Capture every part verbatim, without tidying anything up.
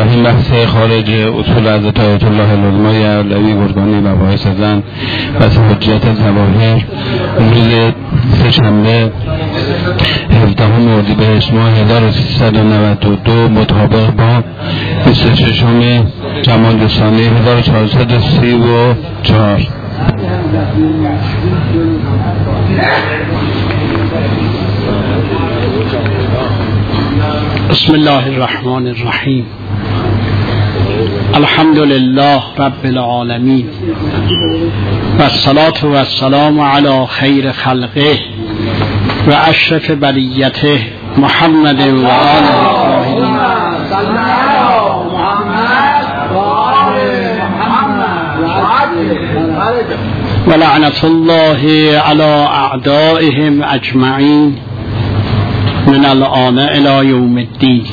الرحیم. بحث خارج اصول حضرت آیت الله العظمی علوی گرگانی و باعث زن و حجت ظواهر روز سه‌شنبه هفدهم اردیبهشت ماه هزار و سیصد و نود و دو مطابق با بیست و ششم جمادی الثانی هزار و چهارصد و سی و چهار. بسم الله الرحمن الرحیم. الحمد لله رب العالمین و الصلاة و السلام علی خیر خلقه و اشرف بریته محمد و آله الطاهرین و لعنت الله علی اعدائهم اجمعین من الآن الی یوم الدین.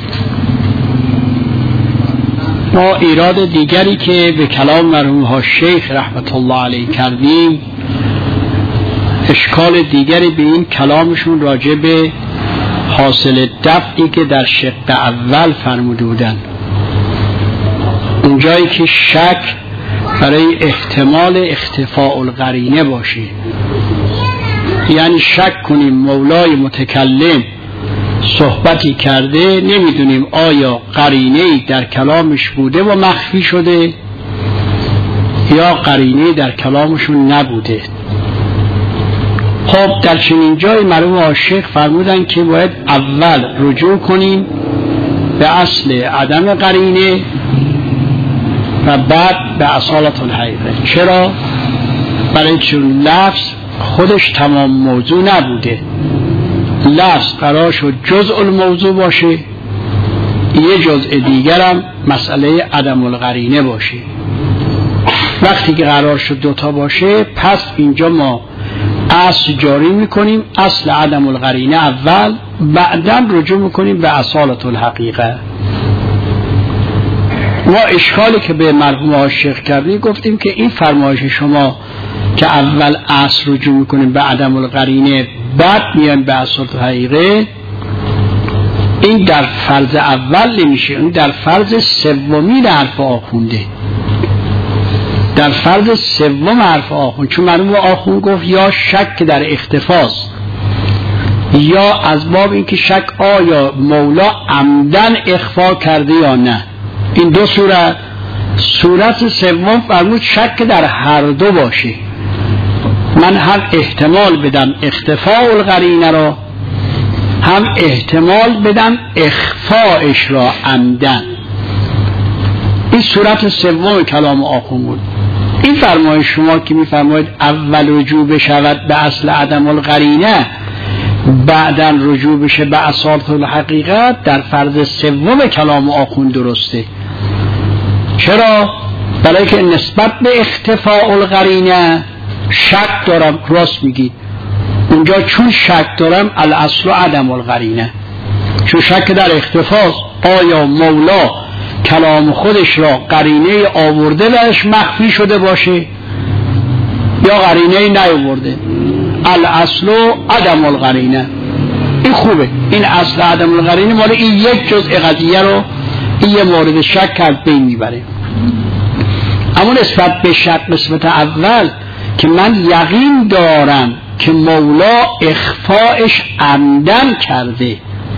ما ایراد دیگری که به کلام مرحوم ها شیخ رحمت الله علیه کردیم، اشکال دیگری به این کلامشون راجع به حاصل دفعی که در شق اول فرموده بودن، اونجایی که شک برای احتمال اختفاء القرینه باشه، یعنی شک کنیم مولای متکلم صحبتی کرده، نمیدونیم آیا قرینه‌ای در کلامش بوده و مخفی شده یا قرینه‌ای در کلامشون نبوده. خب در چنین جای مرحوم عاشق فرمودن که باید اول رجوع کنیم به اصل عدم قرینه و بعد به اصالت الحقیقه. چرا؟ برای چون لفظ خودش تمام موضوع نبوده، لفظ قرار شد جزء الموضوع باشه، یه جزء دیگرم مسئله عدم القرینه باشه. وقتی که قرار شد دوتا باشه، پس اینجا ما اصل جاری میکنیم، اصل عدم القرینه اول، بعداً رجوع میکنیم به اصالت الحقیقه. ما اشکالی که به مرحوم عاشق کردیم گفتیم که این فرمایش شما که اول اصل رجوع میکنیم به عدم القرینه بعد میان به اصالت الحقیقه، این در فرض اول نمیشه، این در فرض سومی حرف آخونده، در فرض سوم حرف آخوند. چون مرحوم آخوند گفت یا شک در اختفاست یا از باب اینکه شک آیا مولا عمدن اخفا کرده یا نه. این دو صورت. صورت سوم فرمود شک در هر دو باشه، من هم احتمال بدم اختفاء القرینه را، هم احتمال بدم اخفاءش را عمدن. این صورت سوم کلام آخوند بود. این فرمایش شما که میفرمایید اول رجوع بشود به اصل عدم القرینه بعداً رجوع بشه به اصالت الحقیقت، در فرض سوم کلام آخوند درسته. چرا؟ برای که نسبت به اختفاء القرینه شک دارم، راست میگید اونجا چون شک دارم الاصل عدم القرینه، چون شک در اختفاست آیا مولا کلام خودش را قرینه آورده بهش مخفی شده باشه یا قرینه نیاورده. الاصل عدم القرینه. این خوبه، این اصل عدم القرینه مال این یک جزء قضیه رو این یه مورد شک کرد بین میبره. اما نسبت به شک قسمت اول که من یقین دارم که مولا اخفاءش عمدن کرده،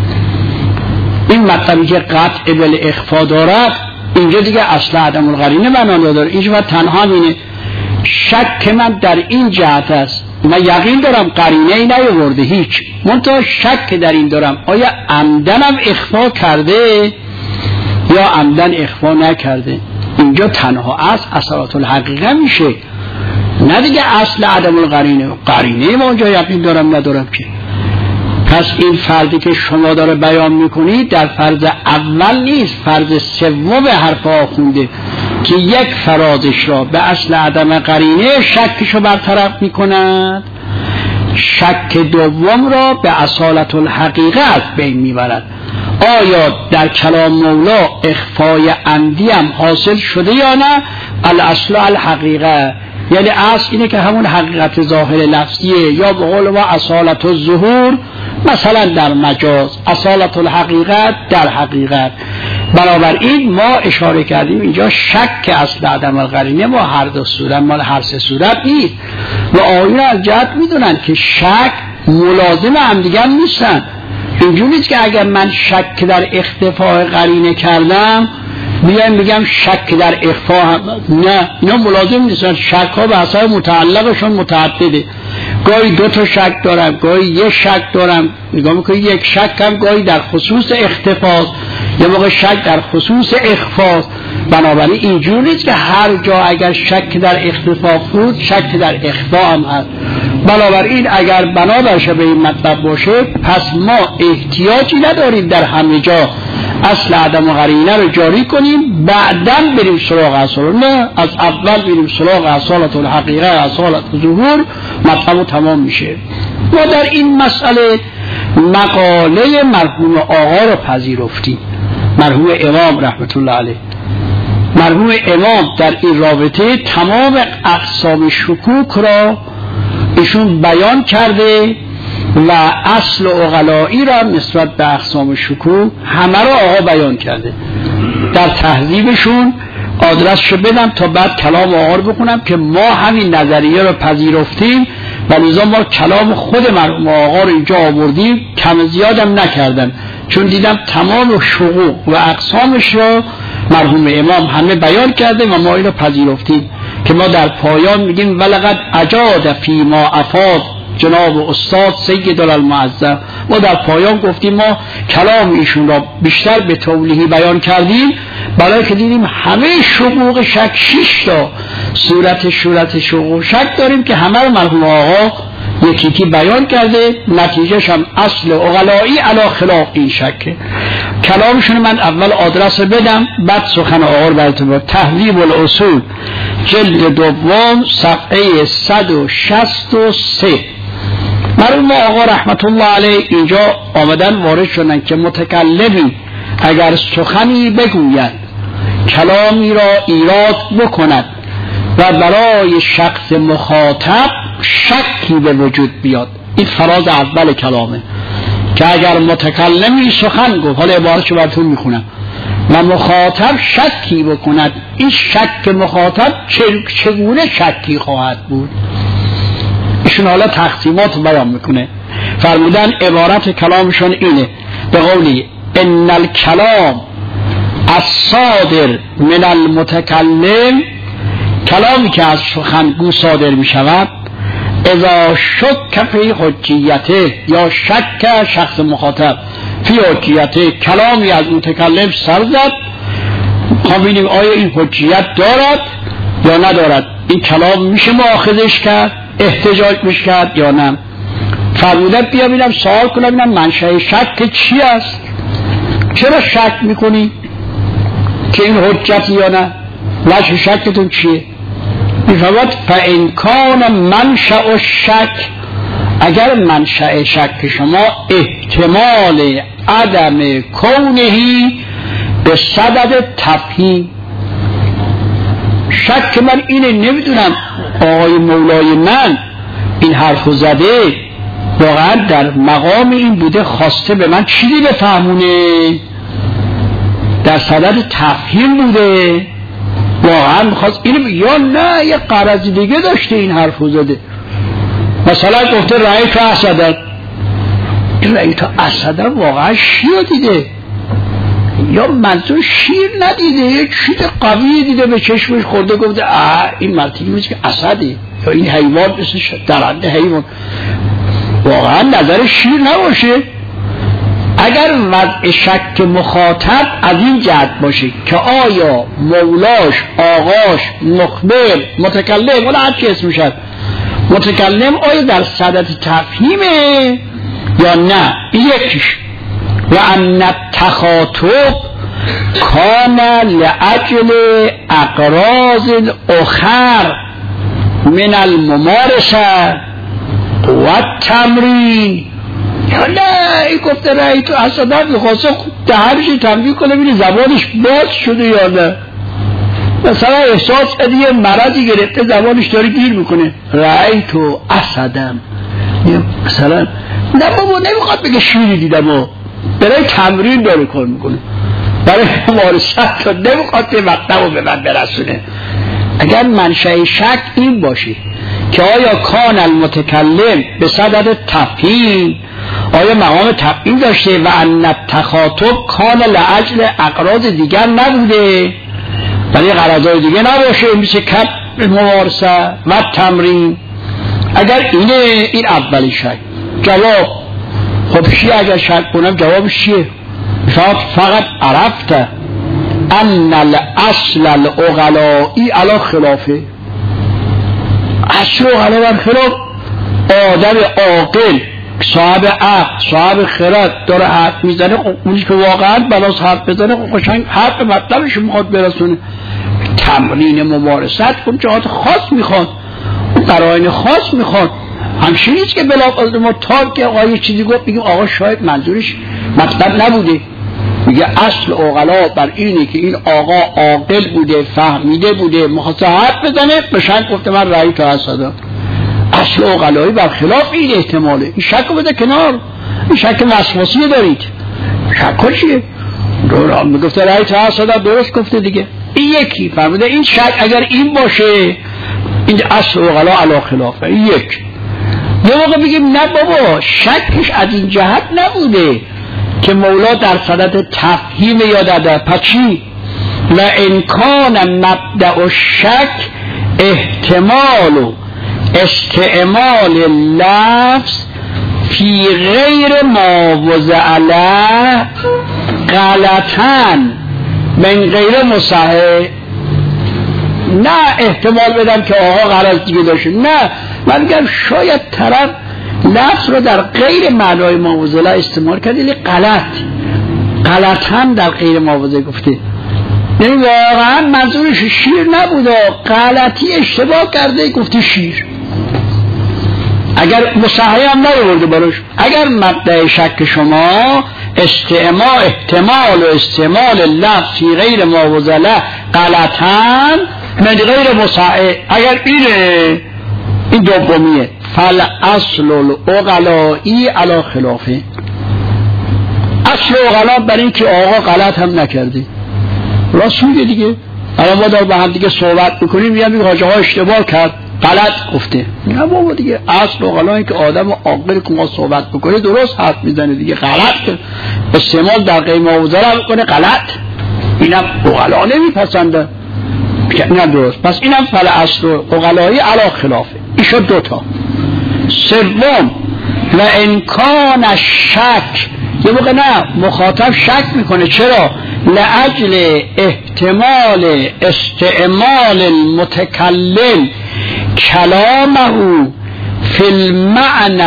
این مطلبی که قطع بل اخفا دارد، اینجا دیگه اصل عدم القرینه بنا نداره. اینجا تنها اینه شک من در این جهت است، من یقین دارم قرینه ای نیاورده هیچ، منتها شک در این دارم آیا عمدنم اخفا کرده یا عمدن اخفا نکرده. اینجا تنها از اصالت الحقیقه میشه، نه دیگه اصل عدم القرینه. قرینه ما اونجا یقین دارم ندارم که. پس این فردی که شما داره بیان میکنید در فرض اول نیست، فرض سوم حرف آخونده که یک فرازش را به اصل عدم قرینه شکشو برطرف میکند، شک دوم را به اصالت الحقیقت بین میبرد. آیا در کلام مولا اخفای عمدی هم حاصل شده یا نه؟ الاصل الحقیقه، یعنی اصل اینه که همون حقیقت ظاهر لفظیه، یا به قول ما اصالت الظهور مثلا در مجاز، اصالت الحقیقت در حقیقت. بنابراین ما اشاره کردیم اینجا شک اصل عدم القرینه با هر دو صورت مال هر سه صورت نیست و آیون از جهت میدونن که شک ملازم هم دیگر نیستن. اینجوری نیست که اگر من شک در اختفاء قرینه کردم بیایم بگم شک در اخفا هم نه، اینا ملازم نیستن. شک ها به حساب متعلقشون متعدده، گاهی دو تا شک دارم، گاهی یک شک دارم، نگاه میکنی یک شک هم گاهی در خصوص اختفاست یا موقع شک در خصوص اخفاست. بنابراین اینجور نیست که هر جا اگر شک در اختفا بود شک در اخفا هم هست. بنابراین اگر بنابرشه به این مطلب باشه پس ما احتیاجی نداریم در همه جا اصل عدم قرینه رو جاری کنیم بعداً بریم سراغ اصل. نه، از اول بریم سراغ اصالت الحقیقه، اصالت ظهور، مطلب تمام میشه. ما در این مسئله مقاله مرحوم آقا رو پذیرفتیم، مرحوم امام رحمت الله علیه. مرحوم امام در این رابطه تمام اقسام شکوک را ایشون بیان کرده و اصل عقلائی را نسبت به اقسام شکوک همه را آقا بیان کرده. در تهذیبشون آدرسشو بدم تا بعد کلام آقا رو بخونم که ما همین نظریه رو پذیرفتیم و لذا ما کلام خود مرحوم آقا رو اینجا آوردیم، کم زیادم نکردن، چون دیدم تمام شقوق و اقسامش رو مرحوم امام همه بیان کرده و ما اینو پذیرفتیم که ما در پایان میگیم ولقد اجاد فی ما افاد جناب استاد سید المعظم. ما در پایان گفتیم ما کلام ایشون را بیشتر به توضیحی بیان کردیم برای که دیدیم همه شقوق شک شش تا صورت صورت شقوق شک داریم که همه رو مرحوم آقا یکی یکی بیان کرده. نتیجهش هم اصل عقلائی علی خلاف این شکه. کلامشون من اول آدرس بدم بعد سخن آقا رو براتون. تهذیب الاصول جلد دوم صفحه صد و شصت و سه. مرحوم آقا رحمت الله علیه اینجا آمدن وارد شدن که متکلمی اگر سخنی بگوید کلامی را ایراد بکند و برای شخص مخاطب شکی به وجود بیاد، این فراز اول کلامه که اگر متکلمی سخن گفت، حالا عبارتشو براتون میخونم، و مخاطب شکی بکند، این شک مخاطب چگونه شکی خواهد بود؟ ایشون حالا تقسیمات بیان میکنه. فرمودن عبارت کلامشون اینه به قولی ان الکلام الصادر من المتکلم، کلامی که از سخنگو صادر میشود، اذا شک فی حجیته، یا شک شخص مخاطب فی حجیته، کلامی از متکلم سر زد ببینیم آیا این حجیت دارد یا ندارد، این کلام میشه مؤاخذش کرد، احتجاج میشه کرد یا نه. فرمودن بیا ببینم سوال کنم ببینم منشأ شک چی است، چرا شک میکنی که این حجتی یا نه، وجه شکتون چیه؟ میفرماد فان کان منشأ الشک، اگر منشأ شک شما احتمال عدم کونهی به صدد تفهیم، شک من اینه نمیدونم آقای مولای من این حرفو زده واقعا در مقام این بوده خواسته به من چیزی بفهمونه، در صدد تفهیم بوده واقعا میخواست اینو، یا نه یه غرض دیگه داشته این حرفو زده، مثلا گفته رأیت اسدن، این رأیت اسدن واقعا شیر دیده یا منظور شیر ندیده، یه چیز قوی دیده به چشمش خورده گفته آه این مرتیگی میشه که اسده یا این حیوان مثل درنده حیوان، واقعا نظر شیر نباشه. اگر وضع شک مخاطب از این جهت باشه که آیا مولاش، آقاش، مخبر، متکلم ولی هر چی اسمش هست، متکلم آیا در صدد تفهیمه یا نه، یکیش. و ان التخاطب کان لاجل اغراض اخر من الممارسه و التمرین، یا نه این گفته رأی تو اصلا میخواسته دهرش تنبیه کنه بینی زبانش باز شده یا نه، مثلا احساس ادیه مرضی گرفته زبانش داره گیر میکنه رأی تو اسدم، مثلا نه بابا نمیخواد بگه شیری دیدم و برای تمرین داره کار میکنه. برای ممارست رو نمیخواد به مطلب رو به من برسونه. اگر منشأ شک این باشه که آیا کان المتکلم به صدد تفهیم، آیا مقام تفهیم داشته و ان التخاطب کان لاجل اغراض دیگر نبوده، ولی غرضای دیگه نباشه مثل کسب ممارسه و تمرین. اگر اینه این اولی شک. جواب خب چیه اگر شک کنم جوابش چیه؟ فقط عرفته ان الاصل العقلائی علی خلافه، اصل اغلا بر خلاف. آدم عاقل صاحب عقل صاحب خرد داره حرف میزنه، اونی که واقعا بلاس حرف بزنه قشنگ حرف مطلبش میخواد برسونه. تمرین ممارست اون جهات خاص میخواد، اون قرائن خاص میخواد. همچین نیست که بلا ما تا که آقا یه چیزی گفت بگیم آقا شاید منظورش مطلب نبوده. میگه اصل عقلا بر اینه که این آقا عاقل بوده، فهمیده بوده، مخواست حرف بزنه، قشنگ گفته من رأی تو حسدا. اصل عقلایی بر خلاف این احتماله. این شک رو بده کنار، این شک وسواسی دارید. شک چیه؟ دوران میگفته رأی تو حسدا، درست گفته دیگه. این یکی فرموده این شک اگر این باشه این اصل عقلا علی خلافه. این یک. یه موقع بگیم نه بابا شکش از این جهت نبوده که مولا در صدد تفهیم یادده. پس چی؟ و امکان مبدأ الشک احتمال و استعمال لفظ فی غیر ما وضع له غلطاً من غیر مصحح. نه احتمال بدم که آقا غلط دیگه داشته، نه من میگم شاید طرف لفظ رو در غیر معنای ما وضع له استعمال کرده، ولی غلط غلطاً در غیر ما وضع گفته، یعنی واقعا منظورش شیر نبوده، غلطی اشتباه کرده گفته شیر. اگر مصحح هم نبورده براش. اگر مبدأ شک شما استعمال احتمال و استعمال لفظ فی غیر ما وضع له غلطاً من غیر مصحح، اگر اینه این دومیه فل اصل العقلائی علی خلافه. اصل عقلا برای این که آقا غلط هم نکرده، راست میگه دیگه. الان ما دار با هم دیگه صحبت میکنیم میگم این حاجه ها اشتباه کرد غلط گفته، نه بابا دیگه اصل عقلا این که آدم عاقل که ما صحبت بکنه درست حرف میزنه دیگه، غلط که استعمال در غیر ما وضع له میکنه غلط، اینم عقلا نمیپسنده، اینم درست. پس اینم فل اصل عقلائی علی خلافه. این شد دوتا. سوم و امکان شک، یه موقع نه مخاطب شک میکنه. چرا؟ لاجل احتمال استعمال المتکلم کلامه فی المعنى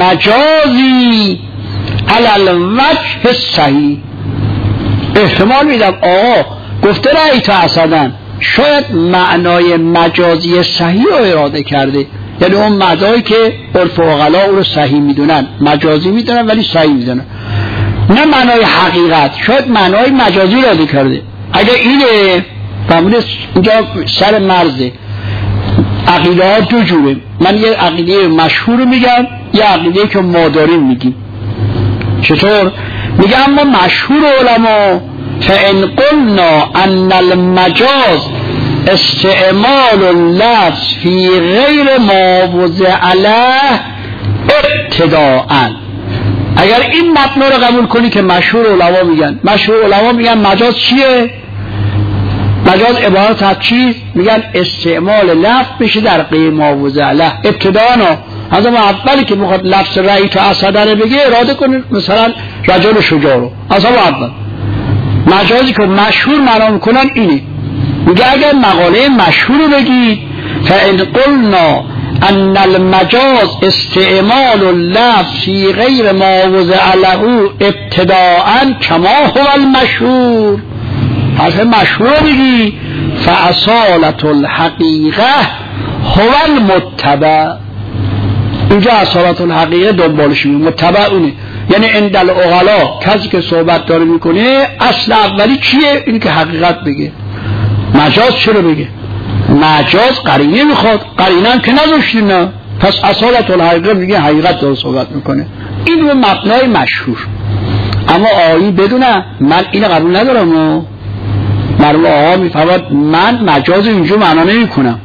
المجازی علی الوجه الصحیح. احتمال میدم آقا گفته رأی تو اسدن، شاید معنای مجازی صحیح رو اراده کرده، یعنی اون معنایی که عرف عقلا او رو صحیح میدونن مجازی میدونن ولی صحیح میدونن، نه معنای حقیقت، شاید معنای مجازی رو اراده کرده. اگر اینه فهمیده اینجا سر مرزه. عقیده ها دو جوره، من یه عقیده مشهور میگم، یه عقیده که ما داریم میگیم. چطور؟ میگم اما مشهور علما فإن قلنا ان المجاز استعمال اللفظ فی غیر ما وضع له ابتداءً. اگر این مبنا رو قبول کنی که مشهور علما میگن، مشهور علما میگن مجاز چیه؟ مجاز عبارت از چیز؟ میگن استعمال لفظ بشه در غیر ما وضع له ابتداءً. از اون اولی که میخواد لفظ رأی تو اسدن بگه اراده کنه مثلا رجل شجاع رو، از اون اول مجازی که مشهور معنا میکنن اینه. میگه اگر مقاله مشهور رو بگید فإن قلنا ان المجاز استعمال اللفظ فی غیر ما وضع له ابتداءً کما هو المشهور، حرف مشهور رو بگی فاصالة الحقیقه هو المتبع. اینجا اصالت الحقیقه دنبالش میگه، متبع اونه، یعنی عند العقلا کسی که صحبت داره میکنه اصل اولی چیه؟ اینی که حقیقت بگه. مجاز چرا بگه؟ مجاز قرینه میخواد، قرینه هم که نداشتی نه، پس اصالت الحقیقه میگه حقیقت داره صحبت میکنه. این رو مبنای مشهور. اما آیی بدونم من این قبول ندارم و مرحوم آقا میفرماد من مجاز اینجا معنا نمی کنم.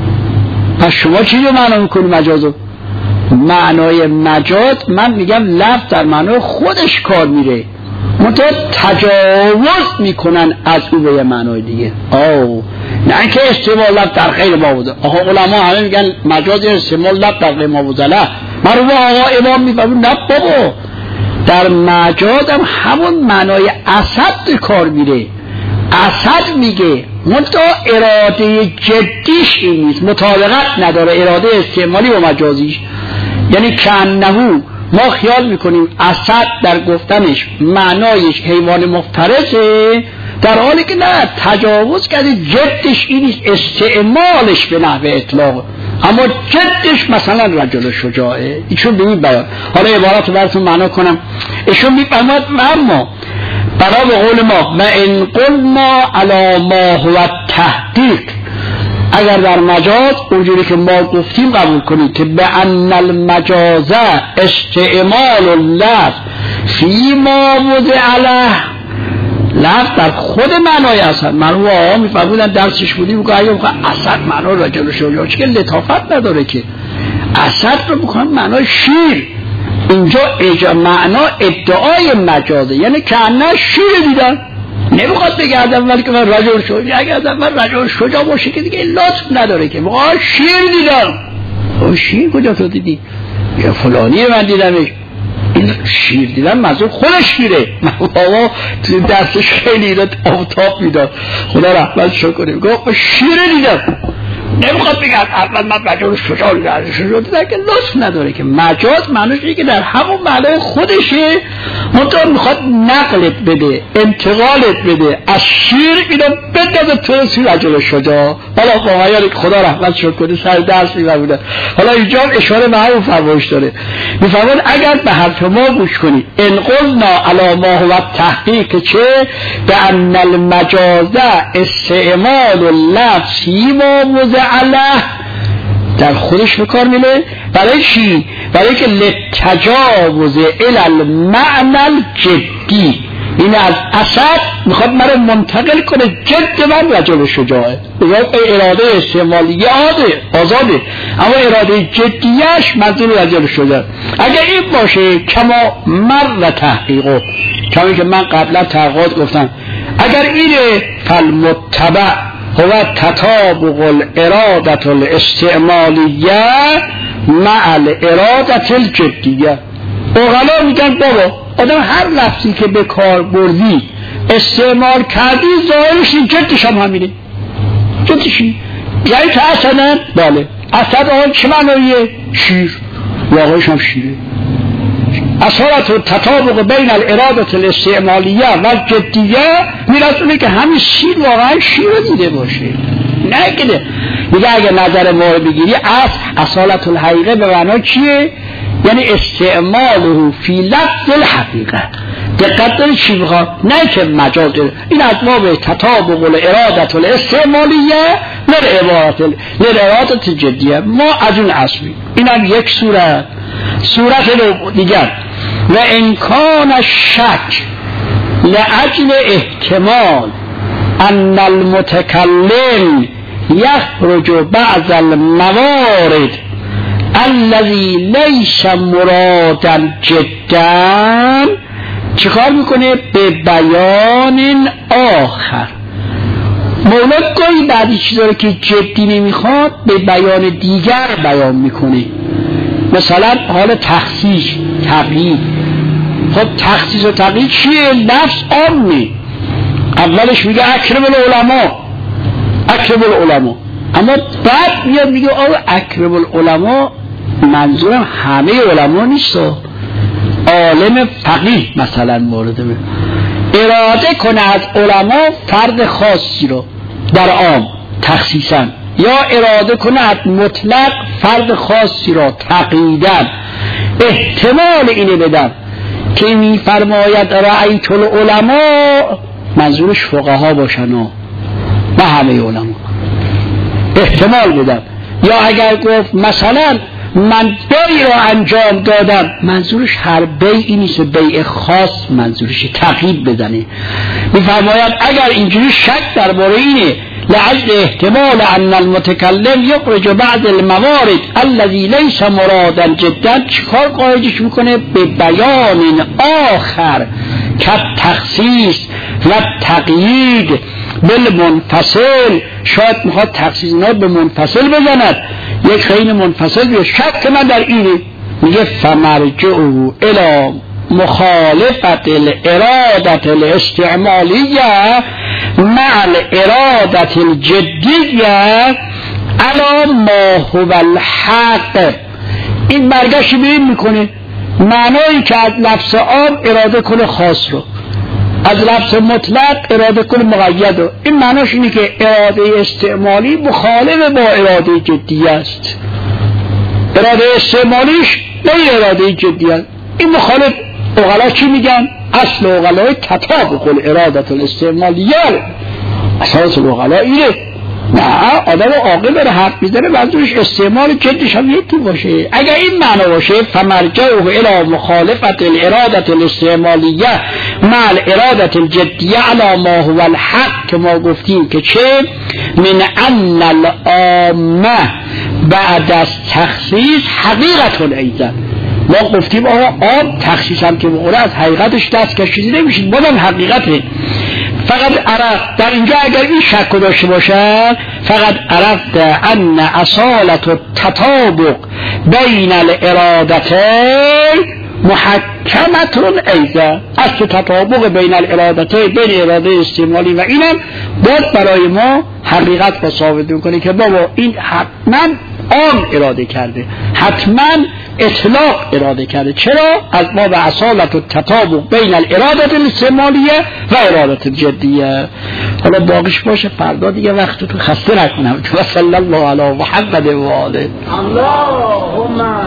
پس شما چی رو معنا میکنی مجازو؟ معنای مجاز من میگم لفظ در معنای خودش کار میره، منطقه تجاوز میکنن از او به یه معنای دیگه. آه نه که استعمال لفظ در غیر ما بوده. آقا علما همه میگن مجاز استعمال لفظ در غیر ما بوده. مرحوم آقا امام میفرمون نه بابا، در مجاز هم همون معنای اسد کار میره. اسد میگه منطقه اراده جدیش این نیست، مطابقت نداره اراده استعمالی و مجازیش. یعنی کانهو ما خیال میکنیم اسد در گفتنش معنایش حیوان مفترسه، در حالی که نه، تجاوز کرده. جدش این نیست، استعمالش به نحو اطلاق، اما جدش مثلا رجل شجاعه. ایشون به این بیان. حالا عبارت رو براتون معنا کنم. ایشون میفرماد اما برای به قول ما و ان قلنا علی ما هو التحقیق، اگر در مجاز اونجوری که ما گفتیم قبول کنید که به ان المجاز استعمال اللفظ فی ما وضع علیه، لفظ در خود معنای اسد. مرحوم آقا میفرمودن درسش بودیم میگه اگه بخواه اسد معنا رجل شجاع که لطافت نداره که اسد رو بکنم معنای شیر. اینجا اجا معنا ادعای مجازه، یعنی که انا شیر دیدن، نمیخواد بگه از اول که من رجل شجاع، اگه از اول رجل شجاع باشه که دیگه لطف نداره که بگه شیر دیدم. او شیر کجا تو دیدی؟ یا فلانی من دیدمش. این شیر دیدن منظور خودش شیره. بابا تو درسش خیلی ایراد آفتاب میداد، خدا رحمت شو کنه. گفت شیره دیدم، نمیخواد بگه اول من مجاز شجاع دیدم. شجاع دیدن که لطف نداره که مجاز معنیش اینه که در همون معنای خودشه، منطقه میخواد نقلت بده، انتقالت بده از شیر اینو بندازه تو سی رجل شجاع. حالا قوایانی که خدا رحمت شو کنه سر درس میبودن. حالا اینجا اشاره به همون فرمایش داره، میفرماد اگر به حرف ما گوش کنی ان قلنا علی ما هو التحقیق چه به ان المجاز استعمال اللفظ ما وضع علیه، در خودش به کار میره. برای چی؟ برای که لتجاوز الی المعنى الجدی، این از اسد میخواد مرا منتقل کنه جد من رجل شجاعه. اراده استعمالی آده آزاده، اما اراده جدیش منظور رجل شجاعه. اگر این باشه کما مر تحقیقو، کمی که من قبلا تحقیقات گفتم، اگر اینه فالمتبع هو تطابق الارادة الاستعمالیه مع الارادة الجدیه. اوغلا میگن بابا آدم هر لفظی که به کار بردی استعمال کردی ظاهرش این جدش هم همینه. جدشی یعنی که اسدن بله اسد آن چه معنیه؟ شیر، واقعش هم شیره. اصالت تطابق بین الاراده الاستعمالیه و جدیه میرسونه که همین شیر واقعا شیر رو دیده باشه. نه که میگه اگه نظر ما رو بگیری از اصالت الحقیقه به معنا چیه؟ یعنی استعماله فی لفظ الحقیقه. دقت داری چی بخواه؟ نه که مجاز داره. این از ما به تطابق الاراده الاستعمالیه للارادة الجدیه. ما از اون اصلی این هم یک صورت. صورت دیگر و امکان شک لأجل احتمال ان المتکلم یخرج بعض الموارد الذي لیس مرادا جدا، چیکار میکنه؟ به بیان آخر. مولا گاهی بعدی چیزا رو که جدی نمیخواد به بیان دیگر بیان میکنه. مثلا حال تخصیص تقیید. خب تخصیص و تقیید چیه؟ لفظ عامه. اولش میگه اکرم العلماء، اکرم العلماء، اما بعد میاد میگه آقا اکرم العلماء منظورم همه علما نیست، عالم فقیه مثلا مورد می اراده کنه از علما فرد خاصی رو در عام تخصیصا، یا اراده کنه از مطلق فرد خاصی رو تقییدن. احتمال اینه بدن که می فرماید رأیت العلماء منظورش فقها باشن، نه همه علما. احتمال بدن. یا اگر گفت مثلا من بیع را انجام دادم. منظورش هر بیعی نیست، بیع خاص منظورش تقیید بزنه. میفرماید اگر اینجوری شک درباره اینه لعل احتمال ان المتکلم یخرج بعض الموارد الذي ليس مرادا جدا، چیکار قایدش میکنه؟ به بیان آخر که تخصیص و تقیید بالمنفصل، شاید میخواد تخصیص نه به منفصل بزند، یک خیلی منفصل بیاد. شک من در اینه، میگه فمرجعه الى مخالفت الارادت الاستعمالیه مع الارادت الجدیه علی ما هو الحق. این برگشت به این میکنه معنایی که از لفظ عام اراده کنه خاص رو، از لفظ مطلق اراده کنه مقید رو. این معناش اینه که اراده استعمالی مخالف با اراده جدی است. اراده استعمالیش نه اراده جدی است. این مخالف. اغلا چی میگن؟ اصل اغلای تطابق الارادت الاستعمالیه، اساس اغلا اینه. نه آدم عاقل داره حرف میزنه منظورش استعمال جدیش هم یکی باشه. اگر این معنا باشه فمرجعه الی مخالفت الارادت الاستعمالیه مع الارادت الجدیه علی ما هو الحق، که ما گفتیم که چه من ان العامه بعد از تخصیص حقیقت ایضا. ما گفتیم آقا آب تخصیص هم که بقوله از حقیقتش دست کشیده نمیشید، بازم حقیقته. فقط عرفت در اینجا اگر این شک داشته باشد فقط عرفت ان اصالت و تطابق بین الارادتین محکمتون ایضا. اصل تطابق بین الارادتین، بین اراده استعمالی و اینم باید برای ما حقیقت را ثابت میکنه که بابا این حتما عام اراده کرده، حتما اطلاق اراده کرده. چرا؟ از ما به اصالت و تطابق بین الارادت الاستعمالیه و ارادت جدیه. حالا باقیش باشه فردا دیگه وقت تو خسته نکنم. و صلی الله علی محمد و آله. اللهم